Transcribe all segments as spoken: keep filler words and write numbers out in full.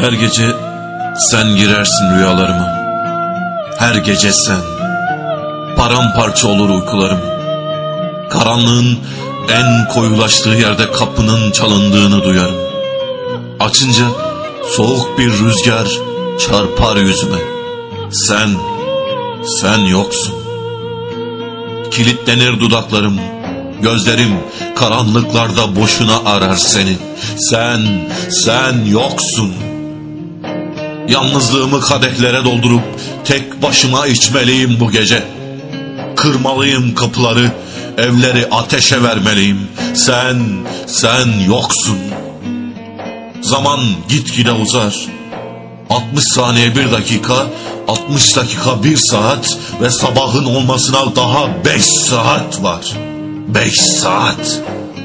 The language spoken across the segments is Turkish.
Her gece sen girersin rüyalarıma. Her gece sen. Paramparça olur uykularım. Karanlığın en koyulaştığı yerde kapının çalındığını duyarım. Açınca soğuk bir rüzgar çarpar yüzüme. Sen, sen yoksun. Kilitlenir dudaklarım, gözlerim karanlıklarda boşuna arar seni. Sen, sen yoksun. Yalnızlığımı kadehlere doldurup tek başıma içmeliyim bu gece. Kırmalıyım kapıları, evleri ateşe vermeliyim. Sen, sen yoksun. Zaman gitgide uzar. altmış saniye bir dakika, altmış dakika bir saat ve sabahın olmasına daha beş saat var. Beş saat.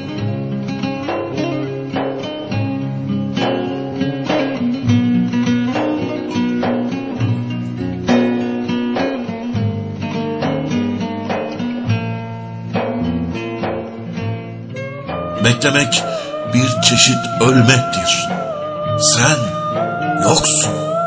Beklemek bir çeşit ölmektir. Sen yoksun.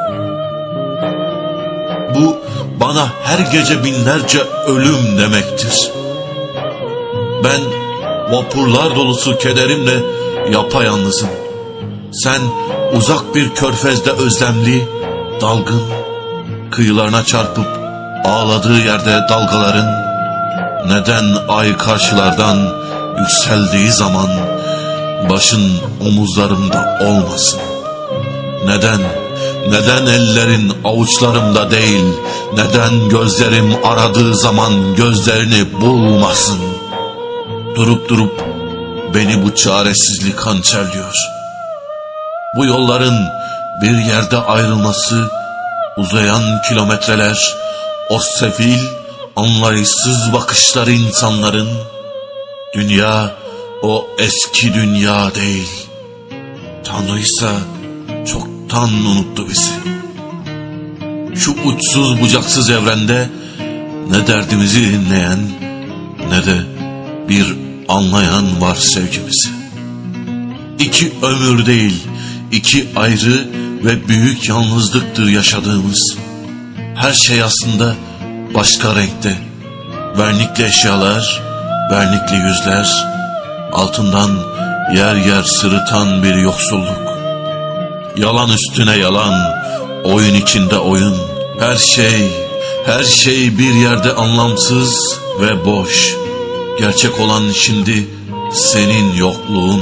Bu bana her gece binlerce ölüm demektir. Ben vapurlar dolusu kederimle yapayalnızım. Sen uzak bir körfezde özlemli, dalgın, kıyılarına çarpıp ağladığı yerde dalgaların neden ay karşılardan yükseldiği zaman başın omuzlarımda olmasın? Neden, neden ellerin avuçlarımda değil, neden gözlerim aradığı zaman gözlerini bulmasın? Durup durup beni bu çaresizlik hançerliyor. Bu yolların bir yerde ayrılması, uzayan kilometreler, o sefil, anlayışsız bakışları insanların, dünya o eski dünya değil. Tanrıysa çoktan unuttu bizi. Şu uçsuz bucaksız evrende ne derdimizi dinleyen ne de bir anlayan var sevgimizi. İki ömür değil, iki ayrı ve büyük yalnızlıktır yaşadığımız. Her şey aslında başka renkte. Vernikli eşyalar, vernikli yüzler, altından yer yer sırıtan bir yoksulluk. Yalan üstüne yalan, oyun içinde oyun. Her şey, her şey bir yerde anlamsız ve boş. Gerçek olan şimdi senin yokluğun.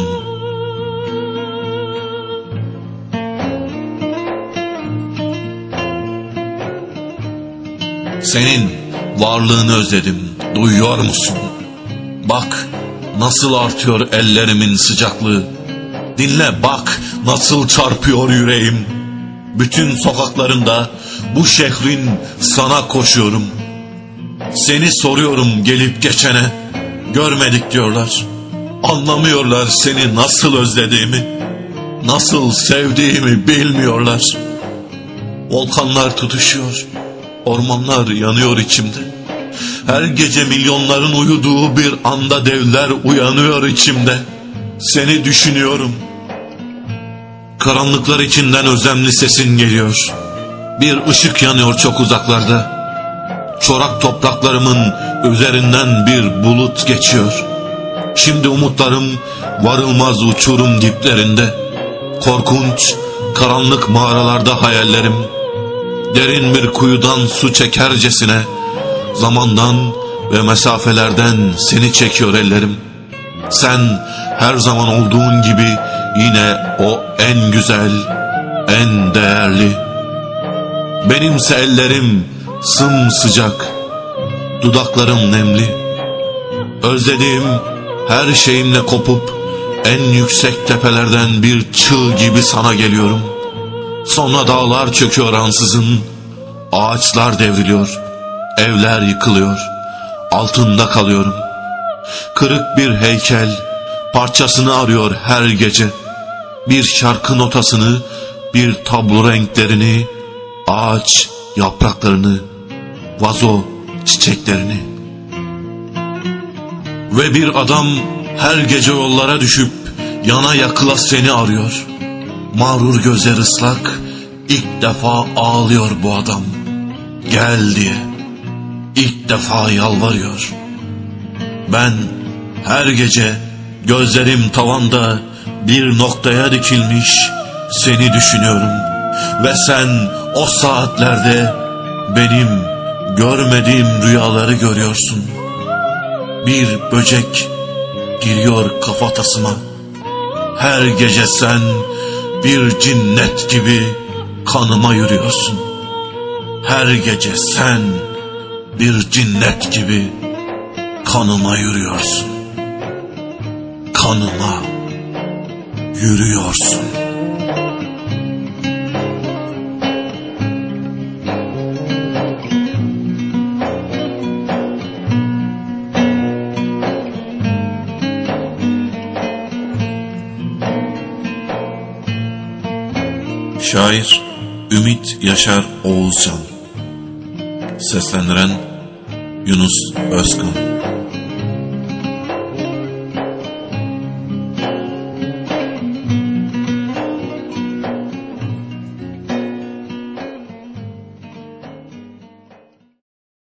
Senin varlığını özledim, duyuyor musun? Bak nasıl artıyor ellerimin sıcaklığı. Dinle bak nasıl çarpıyor yüreğim. Bütün sokaklarında bu şehrin sana koşuyorum. Seni soruyorum gelip geçene. Görmedik diyorlar. Anlamıyorlar seni nasıl özlediğimi. Nasıl sevdiğimi bilmiyorlar. Volkanlar tutuşuyor. Ormanlar yanıyor içimde. Her gece milyonların uyuduğu bir anda devler uyanıyor içimde. Seni düşünüyorum. Karanlıklar içinden özlemli sesin geliyor. Bir ışık yanıyor çok uzaklarda. Çorak topraklarımın üzerinden bir bulut geçiyor. Şimdi umutlarım varılmaz uçurum diplerinde. Korkunç, karanlık mağaralarda hayallerim. Derin bir kuyudan su çekercesine zamandan ve mesafelerden seni çekiyor ellerim. Sen her zaman olduğun gibi yine o en güzel, en değerli. Benimse ellerim sımsıcak, dudaklarım nemli. Özlediğim her şeyimle kopup en yüksek tepelerden bir çığ gibi sana geliyorum. Sonra dağlar çöküyor ansızın, ağaçlar devriliyor, evler yıkılıyor, altında kalıyorum. Kırık bir heykel parçasını arıyor her gece. Bir şarkı notasını, bir tablo renklerini, ağaç yapraklarını, vazo çiçeklerini. Ve bir adam her gece yollara düşüp yana yakıla seni arıyor. Mağrur gözler ıslak, İlk defa ağlıyor bu adam. Gel diye. İlk defa yalvarıyor. Ben her gece gözlerim tavanda bir noktaya dikilmiş seni düşünüyorum. Ve sen o saatlerde benim görmediğim rüyaları görüyorsun. Bir böcek giriyor kafatasıma. Her gece sen bir cinnet gibi kanıma yürüyorsun. Her gece sen bir cinnet gibi kanıma yürüyorsun. Kanıma yürüyorsun. Şair Ümit Yaşar Oğuzcan. Seslendiren Yunus Özkan.